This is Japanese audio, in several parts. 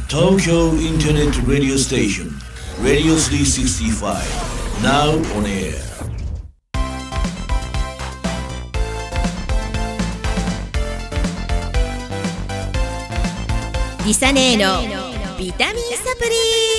Tokyo Internet Radio Station Radio 365 Now on air。 リサネーのビタミンサプリ。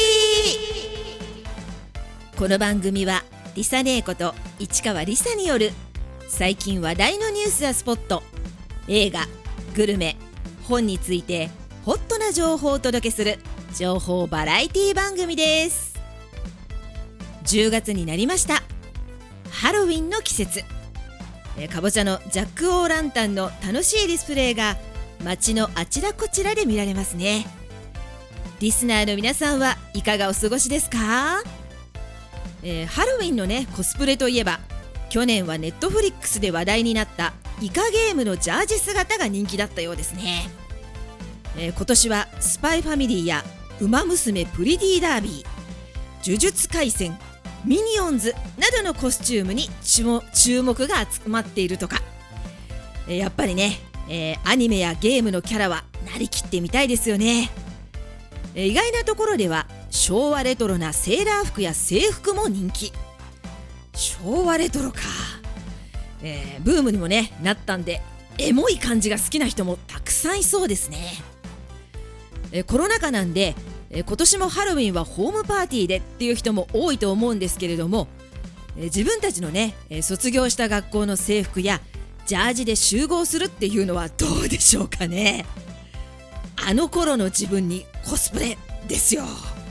この番組はリサネーこと市川リサによる最近話題のニュースやスポット、映画、グルメ、本についてホットな情報をお届けする情報バラエティ番組です。10月になりました。ハロウィンの季節。かぼちゃのジャック・オー・ランタンの楽しいディスプレイが街のあちらこちらで見られますね。リスナーの皆さんはいかがお過ごしですか？ハロウィンのねコスプレといえば、去年はネットフリックスで話題になったイカゲームのジャージ姿が人気だったようですね。今年はスパイファミリーやウマ娘プリディダービー、呪術廻戦、ミニオンズなどのコスチュームに注目が集まっているとか。やっぱりねアニメやゲームのキャラはなりきってみたいですよね。意外なところでは昭和レトロなセーラー服や制服も人気。昭和レトロか、ブームにもねなったんで、エモい感じが好きな人もたくさんいそうですね。コロナ禍なんで今年もハロウィンはホームパーティーでっていう人も多いと思うんですけれども、自分たちのね卒業した学校の制服やジャージで集合するっていうのはどうでしょうかね。あの頃の自分にコスプレですよ。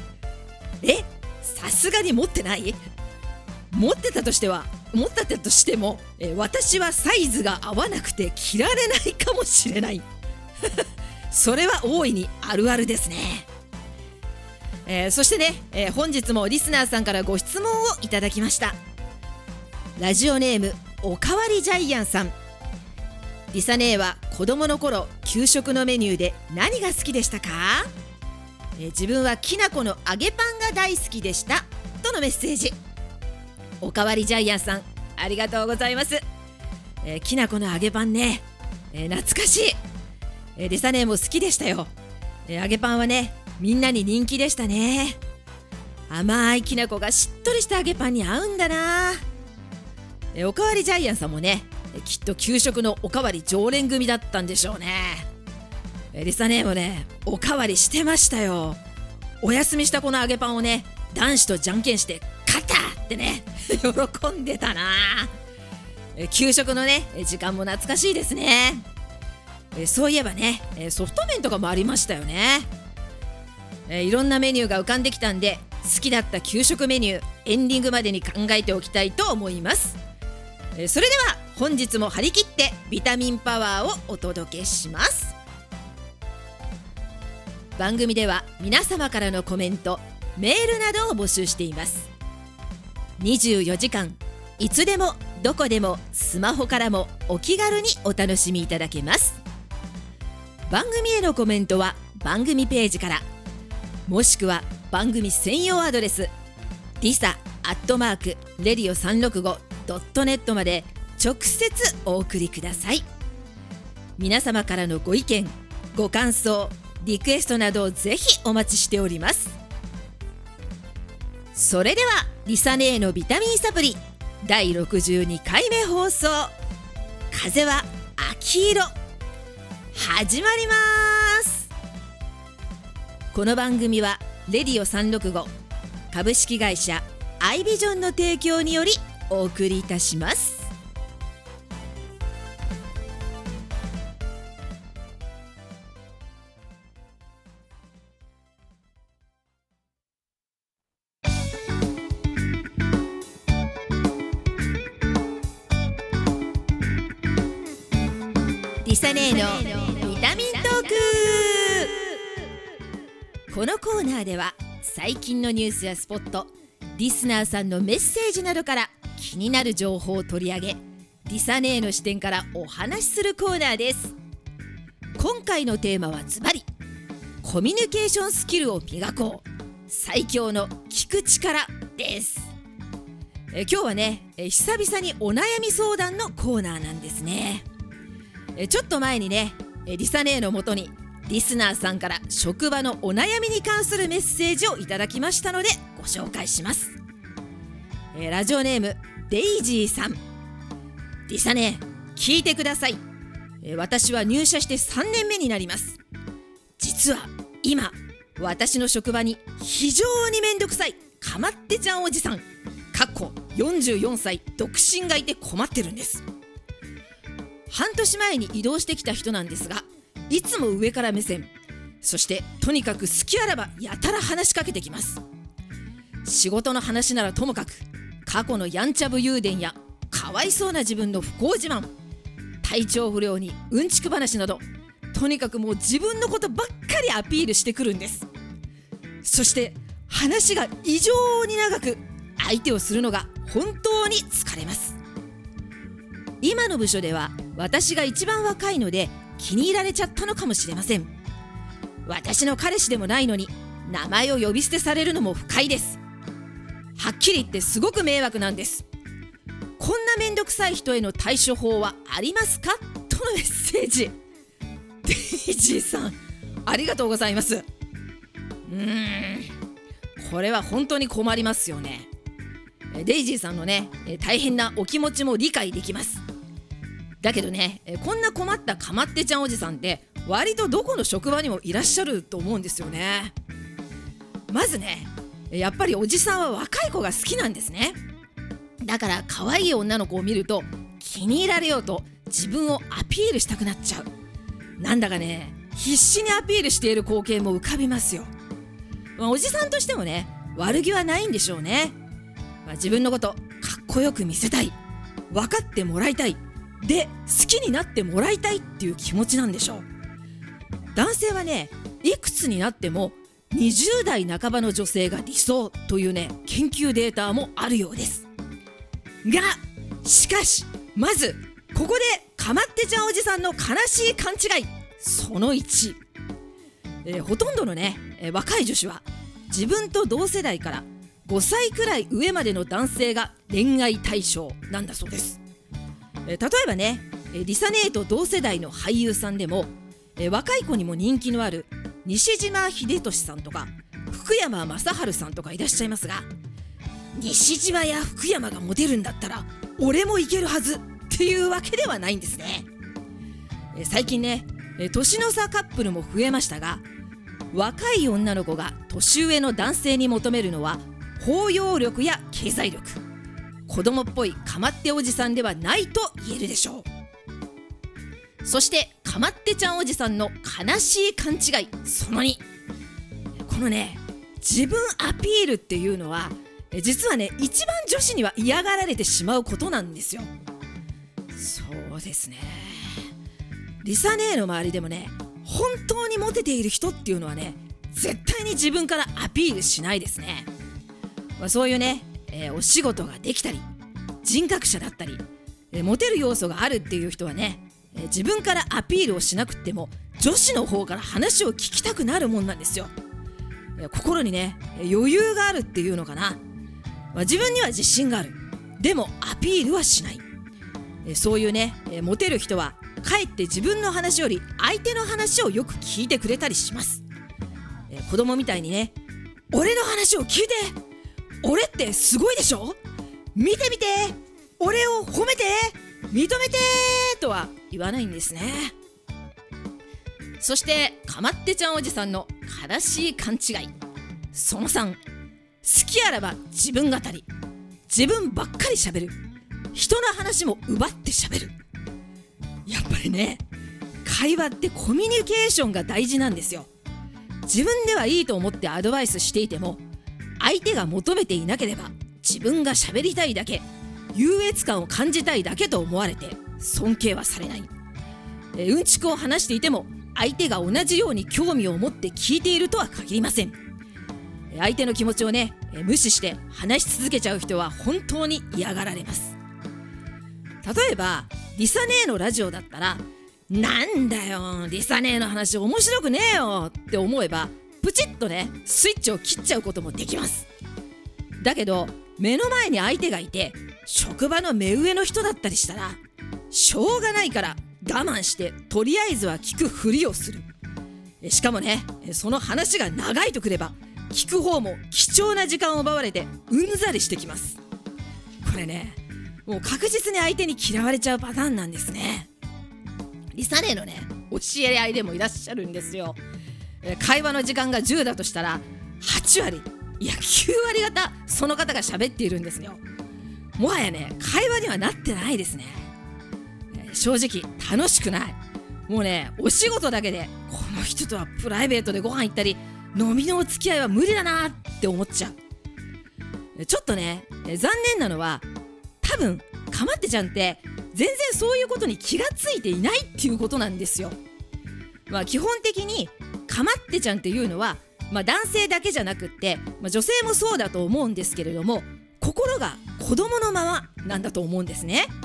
さすがに持ってない？持ってたとしても私はサイズが合わなくて着られないかもしれないそれは大いにあるあるですね。そしてね、本日もリスナーさんからご質問をいただきました。ラジオネームおかわりジャイアンさん。リサネーは子供の頃給食のメニューで何が好きでしたか？自分はきなこの揚げパンが大好きでしたとのメッセージ。おかわりジャイアンさん、ありがとうございます。きなこの揚げパンね、懐かしい。リサネーも好きでしたよ。揚げパンはねみんなに人気でしたね。甘いきなこがしっとりした揚げパンに合うんだな。おかわりジャイアンさんもねきっと給食のおかわり常連組だったんでしょうね。リサネーもねおかわりしてましたよ。お休みしたこの揚げパンをね男子とじゃんけんして勝ったってね喜んでたな。給食のね時間も懐かしいですね。そういえばねソフト麺とかもありましたよね。いろんなメニューが浮かんできたんで、好きだった給食メニューエンディングまでに考えておきたいと思います。それでは本日も張り切ってビタミンパワーをお届けします。番組では皆様からのコメント、メールなどを募集しています。24時間いつでもどこでもスマホからもお気軽にお楽しみいただけます。番組へのコメントは番組ページから、もしくは番組専用アドレス lisa@radio365.net まで直接お送りください。皆様からのご意見、ご感想、リクエストなどをぜひお待ちしております。それではリサネーのビタミンサプリ第62回目放送、風は秋色、始まります。この番組はレディオ365株式会社アイビジョンの提供によりお送りいたします。リサネーのビタミントーク。このコーナーでは最近のニュースやスポット、リスナーさんのメッセージなどから気になる情報を取り上げ、リサネーの視点からお話しするコーナーです。今回のテーマはズバリ、コミュニケーションスキルを磨こう、最強の聞く力です。今日はね、久々にお悩み相談のコーナーなんですね。ちょっと前にねリサネーの元にリスナーさんから職場のお悩みに関するメッセージをいただきましたのでご紹介します。ラジオネームデイジーさん。リサ姉、聞いてください。私は入社して3年目になります。実は今私の職場に非常にめんどくさいかまってちゃんおじさん44歳独身がいて困ってるんです。半年前に移動してきた人なんですが、いつも上から目線、そしてとにかく好きあらばやたら話しかけてきます。仕事の話ならともかく、過去のやんちゃ武勇伝やかわいそうな自分の不幸自慢、体調不良にうんちく話など、とにかくもう自分のことばっかりアピールしてくるんです。そして話が異常に長く、相手をするのが本当に疲れます。今の部署では私が一番若いので気に入られちゃったのかもしれません。私の彼氏でもないのに名前を呼び捨てされるのも不快です。はっきり言ってすごく迷惑なんです。こんなめんどくさい人への対処法はありますか、とのメッセージ。デイジーさん、ありがとうございます。これは本当に困りますよね。デイジーさんのね、大変なお気持ちも理解できます。だけどね、こんな困ったかまってちゃんおじさんって割とどこの職場にもいらっしゃると思うんですよね。まずね、やっぱりおじさんは若い子が好きなんですね。だから可愛い女の子を見ると気に入られようと自分をアピールしたくなっちゃう。なんだかね、必死にアピールしている光景も浮かびますよ。おじさんとしてもね、悪気はないんでしょうね。自分のことかっこよく見せたい、分かってもらいたい、で好きになってもらいたいっていう気持ちなんでしょう。男性はね、いくつになっても20代半ばの女性が理想というね、研究データもあるようですが、しかしまずここでかまってちゃんおじさんの悲しい勘違いその1、ほとんどのね、若い女子は自分と同世代から5歳くらい上までの男性が恋愛対象なんだそうです。例えばね、リサ姉と同世代の俳優さんでも、若い子にも人気のある西島秀俊さんとか福山雅治さんとかいらっしゃいますが、西島や福山がモテるんだったら俺もいけるはずっていうわけではないんですね。最近ね、年の差カップルも増えましたが、若い女の子が年上の男性に求めるのは包容力や経済力、子供っぽいかまっておじさんではないと言えるでしょう。そしてかまってちゃんおじさんの悲しい勘違いその2、このね、自分アピールっていうのは実はね、一番女子には嫌がられてしまうことなんですよ。そうですね、リサ姉の周りでもね、本当にモテている人っていうのはね、絶対に自分からアピールしないですね。そういうね、お仕事ができたり人格者だったり、モテる要素があるっていう人はね、自分からアピールをしなくっても女子の方から話を聞きたくなるもんなんですよ。心にね、余裕があるっていうのかな。自分には自信がある、でもアピールはしない。そういうね、モテる人はかえって自分の話より相手の話をよく聞いてくれたりします。子供みたいにね、俺の話を聞いて、俺ってすごいでしょ、見て見て、俺を褒めて認めてとは言わないんですね。そしてかまってちゃんおじさんの悲しい勘違いその3、好きあらば自分語り、自分ばっかり喋る、人の話も奪って喋る。やっぱりね、会話ってコミュニケーションが大事なんですよ。自分ではいいと思ってアドバイスしていても、相手が求めていなければ自分が喋りたいだけ、優越感を感じたいだけと思われて尊敬はされない。うんちくを話していても相手が同じように興味を持って聞いているとは限りません。相手の気持ちをね、無視して話し続けちゃう人は本当に嫌がられます。例えばリサ姉のラジオだったら、なんだよリサ姉の話面白くねえよって思えばプチッとね、スイッチを切っちゃうこともできます。だけど目の前に相手がいて職場の目上の人だったりしたら、しょうがないから我慢してとりあえずは聞くふりをする。 しかもね、その話が長いとくれば聞く方も貴重な時間を奪われてうんざりしてきます。これね、もう確実に相手に嫌われちゃうパターンなんですね。リサ姉のね、教え合いでもいらっしゃるんですよ。会話の時間が10だとしたら8割、いや9割方その方が喋っているんですよ。もはやね、会話にはなってないですね。正直楽しくない。もうね、お仕事だけでこの人とはプライベートでご飯行ったり飲みのお付き合いは無理だなって思っちゃう。ちょっとね、残念なのは多分かまってちゃんって全然そういうことに気がついていないっていうことなんですよ。基本的にかまってちゃんっていうのは、男性だけじゃなくって、女性もそうだと思うんですけれども、心が子供のままなんだと思うんですね。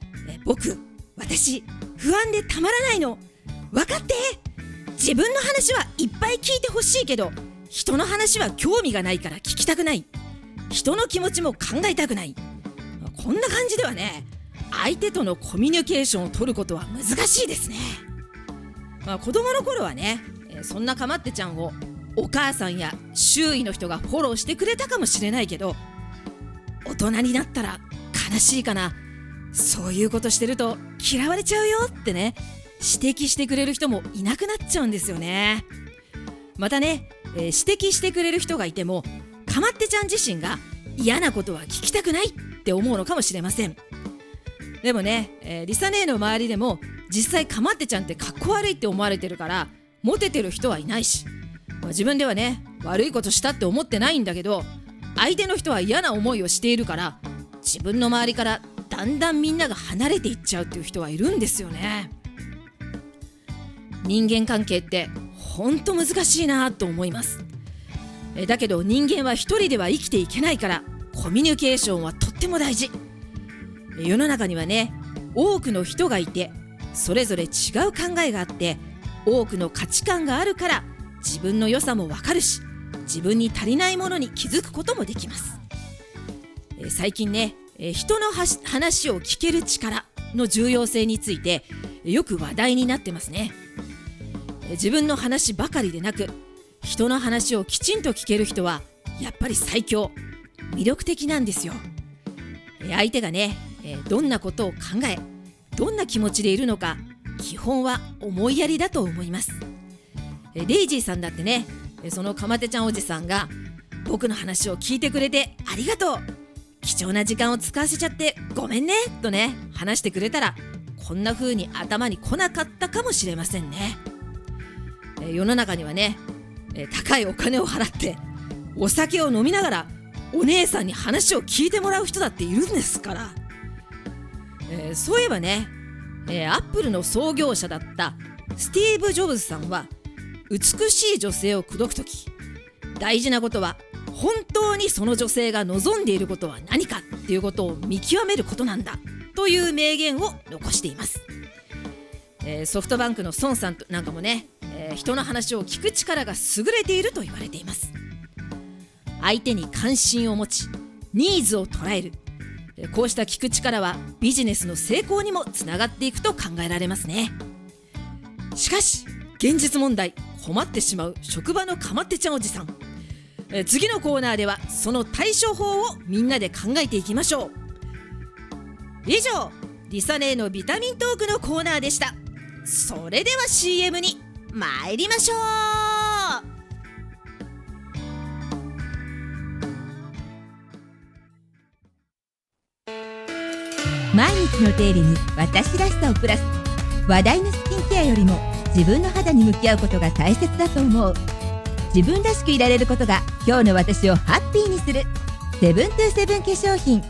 私不安でたまらないの、分かって。自分の話はいっぱい聞いてほしいけど人の話は興味がないから聞きたくない。人の気持ちも考えたくない。こんな感じではね、相手とのコミュニケーションを取ることは難しいですね。子供の頃はね、そんなかまってちゃんをお母さんや周囲の人がフォローしてくれたかもしれないけど、大人になったら悲しいかな、そういうことしてると嫌われちゃうよってね、指摘してくれる人もいなくなっちゃうんですよね。またね、指摘してくれる人がいてもかまってちゃん自身が嫌なことは聞きたくないって思うのかもしれません。でもね、リサ姉の周りでも実際かまってちゃんってかっこ悪いって思われてるからモテてる人はいないし、自分ではね、悪いことしたって思ってないんだけど、相手の人は嫌な思いをしているから自分の周りからだんだんみんなが離れていっちゃうっていう人はいるんですよね。人間関係ってほんと難しいなと思います。だけど人間は一人では生きていけないからコミュニケーションはとっても大事。世の中にはね、多くの人がいてそれぞれ違う考えがあって多くの価値観があるから自分の良さもわかるし、自分に足りないものに気づくこともできます。最近ね、人の話を聞ける力の重要性についてよく話題になってますね。自分の話ばかりでなく人の話をきちんと聞ける人はやっぱり最強、魅力的なんですよ。相手がね、どんなことを考えどんな気持ちでいるのか、基本は思いやりだと思います。デイジーさんだってね、そのかまてちゃんおじさんが僕の話を聞いてくれてありがとう、貴重な時間を使わせちゃってごめんねとね話してくれたら、こんな風に頭に来なかったかもしれませんね。世の中にはね、高いお金を払ってお酒を飲みながらお姉さんに話を聞いてもらう人だっているんですから。そういえばね、アップルの創業者だったスティーブ・ジョブズさんは、美しい女性を口説くとき大事なことは本当にその女性が望んでいることは何かっていうことを見極めることなんだという名言を残しています。ソフトバンクの孫さんなんかもね、人の話を聞く力が優れていると言われています。相手に関心を持ちニーズを捉える、こうした聞く力はビジネスの成功にもつながっていくと考えられますね。しかし現実問題、困ってしまう職場のかまってちゃんおじさん。次のコーナーではその対処法をみんなで考えていきましょう。以上、リサ姉のビタミントークのコーナーでした。それでは CM に参りましょう。 毎日の手入れに私らしさをプラス、話題のスキンケアよりも自分の肌に向き合うことが大切だと思う。自分らしくいられることが今日の私をハッピーにする。セブントゥーセブン化粧品。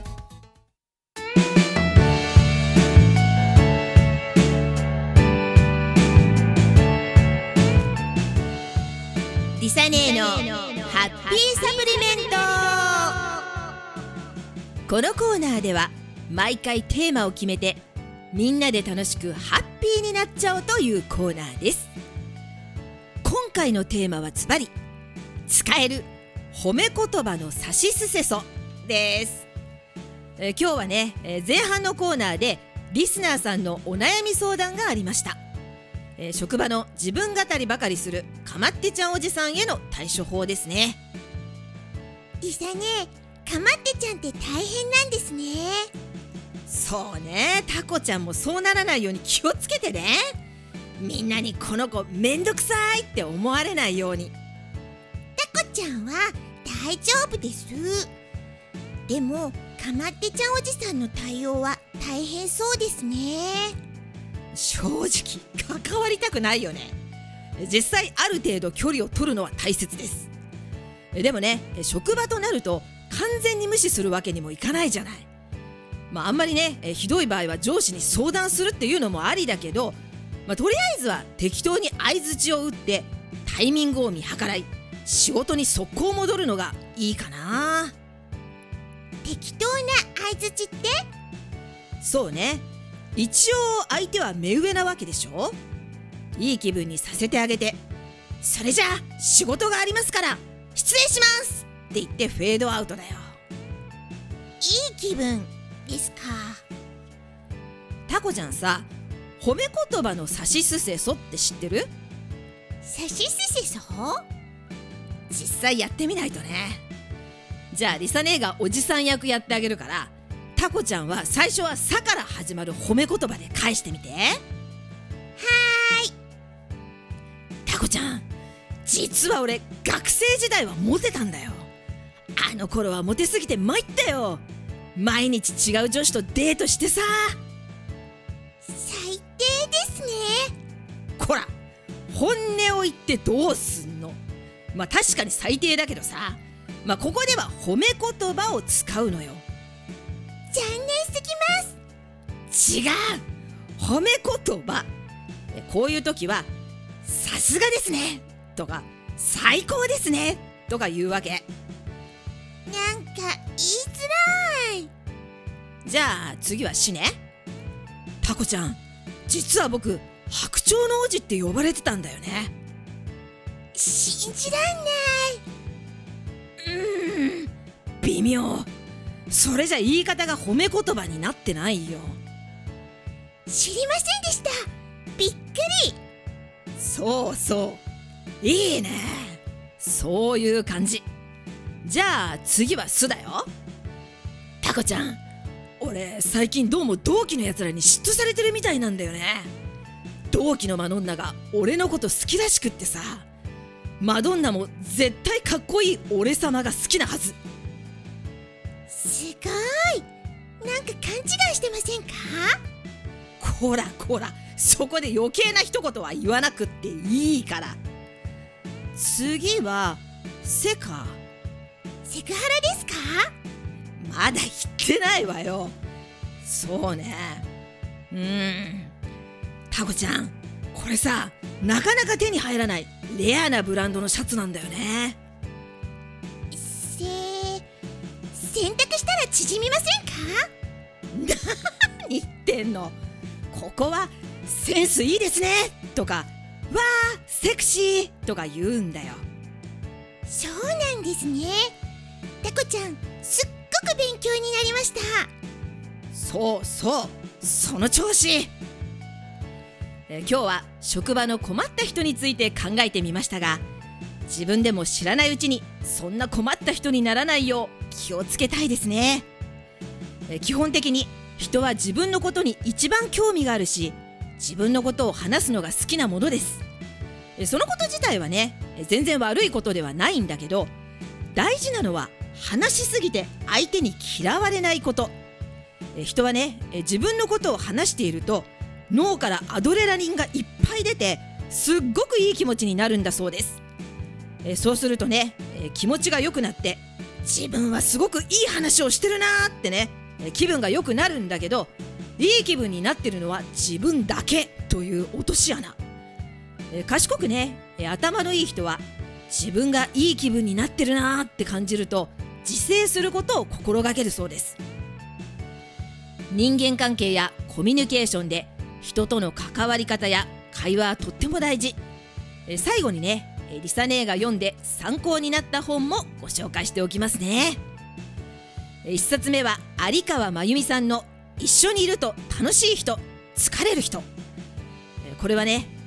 リサ姉のハッピーサプリメント。このコーナーでは毎回テーマを決めてみんなで楽しくハッピーになっちゃおうというコーナーです。今回のテーマはズバリ使える褒め言葉のさしすせそです。今日はね、前半のコーナーでリスナーさんのお悩み相談がありました。職場の自分語りばかりするかまってちゃんおじさんへの対処法ですね。 リサ姉、かまってちゃんって大変なんですね。 そうね、タコちゃんもそうならないように気をつけてね。みんなにこの子めんどくさいって思われないように。 タコちゃんは大丈夫です。でもかまってちゃんおじさんの対応は大変そうですね。 正直関わりたくないよね。実際ある程度距離を取るのは大切です。でもね、職場となると完全に無視するわけにもいかないじゃない。あんまりね、ひどい場合は上司に相談するっていうのもありだけど、とりあえずは適当に相槌を打ってタイミングを見計らい、仕事に速攻戻るのがいいかな。 適当な相槌って？ そうね、一応相手は目上なわけでしょ。いい気分にさせてあげて、それじゃあ仕事がありますから失礼しますって言ってフェードアウトだよ。 いい気分ですか。 タコちゃんさ、褒め言葉のさしすせそって知ってる？ さしすせそ？ 実際やってみないとね。じゃあリサ姉がおじさん役やってあげるから、タコちゃんは最初はさから始まる褒め言葉で返してみて。はーい。 タコちゃん、実は俺学生時代はモテたんだよ。あの頃はモテすぎて参ったよ。毎日違う女子とデートしてさ。 最低ですね。 こら、本音を言ってどうすんの。確かに最低だけどさ、ここでは褒め言葉を使うのよ。 残念すぎます。 違う、褒め言葉。こういう時はさすがですねとか最高ですねとか言うわけ。 なんか言いづらい。 じゃあ次はしね。タコちゃん、実は僕白鳥の王子って呼ばれてたんだよね。 信じらんない。 微妙。それじゃ言い方が褒め言葉になってないよ。 知りませんでした。びっくり。 そうそう、いいね、そういう感じ。じゃあ次はすだよ。タコちゃん、俺最近どうも同期のやつらに嫉妬されてるみたいなんだよね。同期のマドンナが俺のこと好きらしくってさ、マドンナも絶対かっこいい俺様が好きなはず。 すごい。なんか勘違いしてませんか？ こらこら、そこで余計な一言は言わなくっていいから。次はセか。 セクハラですか？ まだ言ってないわよ。そうね、タコちゃん、これさ、なかなか手に入らないレアなブランドのシャツなんだよね。 洗濯したら縮みませんか？ 何言ってんの。ここはセンスいいですねとか、わーセクシーとか言うんだよ。 そうなんですね。タコちゃん、すっごく勉強になりました。 そうそう、その調子。今日は職場の困った人について考えてみましたが、自分でも知らないうちにそんな困った人にならないよう気をつけたいですね。基本的に人は自分のことに一番興味があるし、自分のことを話すのが好きなものです。そのこと自体はね、全然悪いことではないんだけど、大事なのは話しすぎて相手に嫌われないこと。人はね、自分のことを話していると脳からアドレナリンがいっぱい出て、すっごくいい気持ちになるんだそうです。そうするとね、気持ちが良くなって、自分はすごくいい話をしてるなーってね、気分が良くなるんだけど、いい気分になってるのは自分だけという落とし穴。賢くね、頭のいい人は自分がいい気分になってるなーって感じると自制することを心がけるそうです。人間関係やコミュニケーションで人との関わり方や会話はとっても大事。最後にね、リサ姉が読んで参考になった本もご紹介しておきますね。1冊目は有川真由美さんの一緒にいると楽しい人、疲れる人。これはね、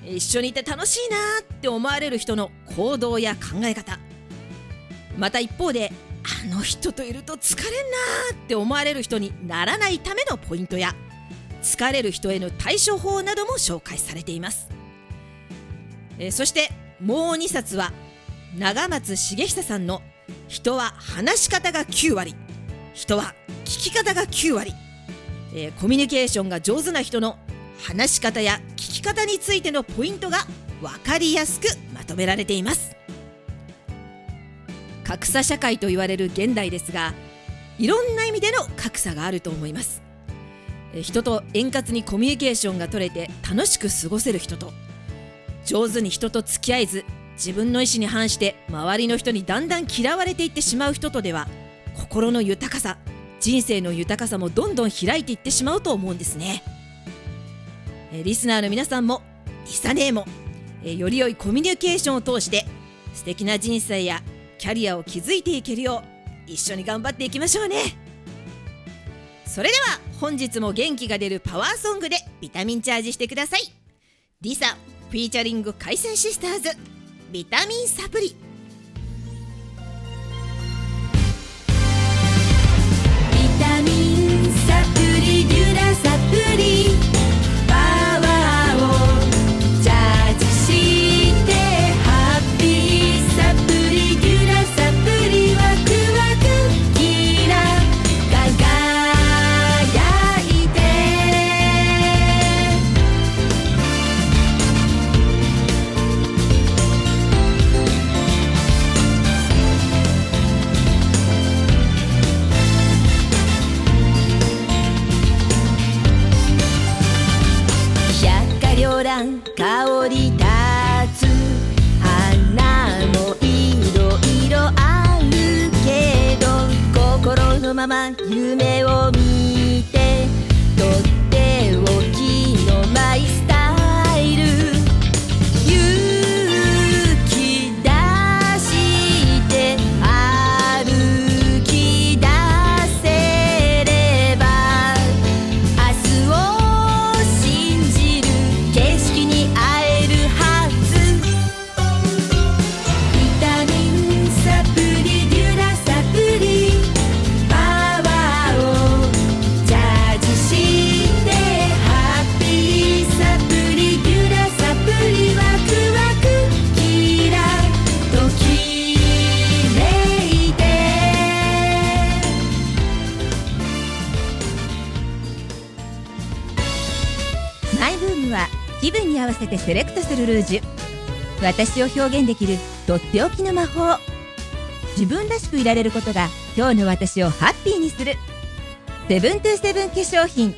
一緒にいて楽しいなって思われる人の行動や考え方、また一方であの人といると疲れんなって思われる人にならないためのポイントや、疲れる人への対処法なども紹介されています。そしてもう2冊は長松茂久さんの人は話し方が9割、人は聞き方が9割、コミュニケーションが上手な人の話し方や聞き方についてのポイントが分かりやすくまとめられています。格差社会と言われる現代ですが、いろんな意味での格差があると思います。人と円滑にコミュニケーションが取れて楽しく過ごせる人と、上手に人と付き合えず自分の意思に反して周りの人にだんだん嫌われていってしまう人とでは、心の豊かさ、人生の豊かさもどんどん開いていってしまうと思うんですね。リスナーの皆さんもリサ姉もより良いコミュニケーションを通して素敵な人生やキャリアを築いていけるよう一緒に頑張っていきましょうね。それでは本日も元気が出るパワーソングでビタミンチャージしてください。リサフィーチャリング海鮮シスターズ、ビタミンサプリ。 ビタミンサプリデュラサプリ、パワーをチャージしてハッピーサプリデュラサプリ、ワクワクキラ輝いて。百花繚乱香り立つ花もいろいろあるけど、心のまま夢を見てとっておきのマイスタイル、勇気出して歩き出せれば、明日を信じる景色に会えるはず。ビタミンサプリデュラサプリ、パワーをチャージしてハッピーサプリデュラサプリ、ワクワクキラときめいて。マイブームは気分に合わせてセレクトするルージュ。私を表現できるとっておきの魔法。自分らしくいられることが今日の私をハッピーにする。セブントゥーセブン化粧品。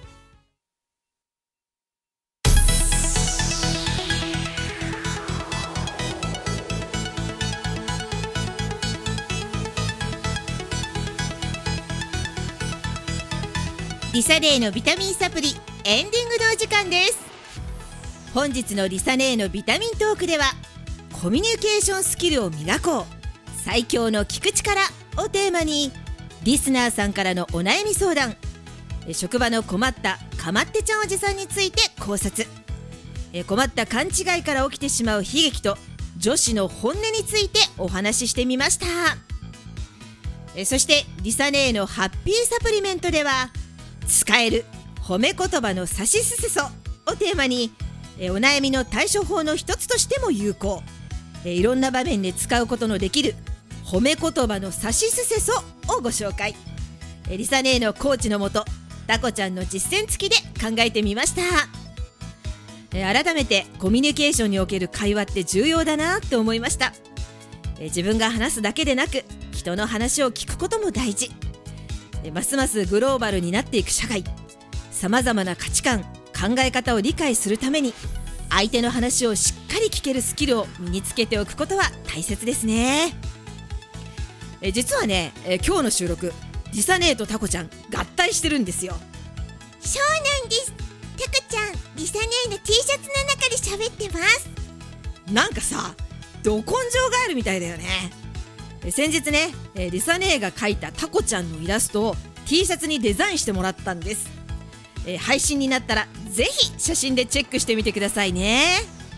リサ姉のビタミンサプリエンディングのお時間です。 本日のリサ姉のビタミントークでは、コミュニケーションスキルを磨こう、最強の聞く力をテーマに、リスナーさんからのお悩み相談、職場の困ったかまってちゃんおじさんについて考察、困った勘違いから起きてしまう悲劇と女子の本音についてお話ししてみました。そしてリサ姉のハッピーサプリメントでは、使える褒め言葉のさしすせそをテーマに、お悩みの対処法の一つとしても有効、いろんな場面で使うことのできる褒め言葉のさしすせそをご紹介。リサ姉のコーチのもと、タコちゃんの実践付きで考えてみました。改めてコミュニケーションにおける会話って重要だなって思いました。自分が話すだけでなく、人の話を聞くことも大事。ますますグローバルになっていく社会、さまざまな価値観、考え方を理解するために、相手の話をしっかり聞けるスキルを身につけておくことは大切ですね。実はね、今日の収録、リサ姉とタコちゃん合体してるんですよ。 そうなんです。タコちゃん、リサ姉の T シャツの中で喋ってます。 なんかさ、ど根性ガエルみたいだよね。先日ね、リサ姉が描いたタコちゃんのイラストを T シャツにデザインしてもらったんです。配信になったらぜひ写真でチェックしてみてくださいね。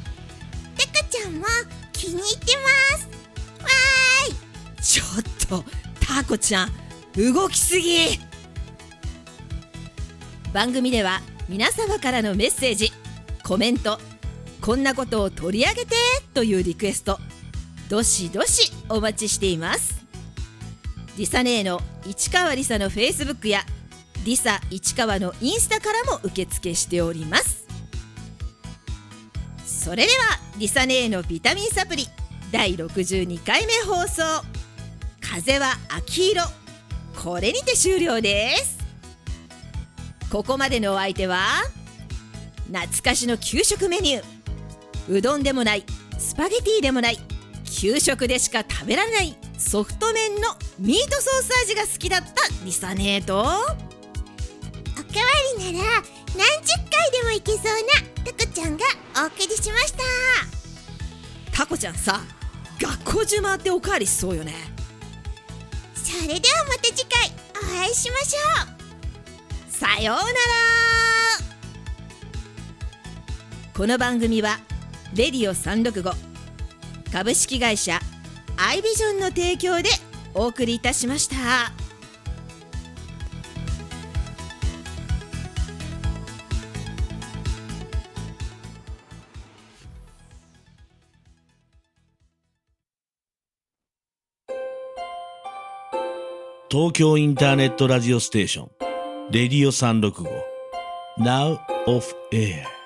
ちゃんも気に入ってます。わーい。 ちょっとタコちゃん動きすぎ。番組では皆様からのメッセージ、コメント、こんなことを取り上げてというリクエスト、どしどしお待ちしています。リサ姉の市川リサのフェイスブックやリサ市川のインスタからも受付しております。それではリサ姉のビタミンサプリ第62回目放送、風は秋色、これにて終了です。ここまでのお相手は懐かしの給食メニュー、うどんでもないスパゲティでもない給食でしか食べられないソフト麺のミートソース味が好きだったリサ姉と、 おかわりなら何十回でもいけそうなタコちゃんがお送りしました。 タコちゃんさ、学校中回っておかわりしそうよね。 それではまた次回お会いしましょう。 さようなら。この番組はレディオ365株式会社アイビジョンの提供でお送りいたしました。 東京インターネットラジオステーションレディオ365 Now off air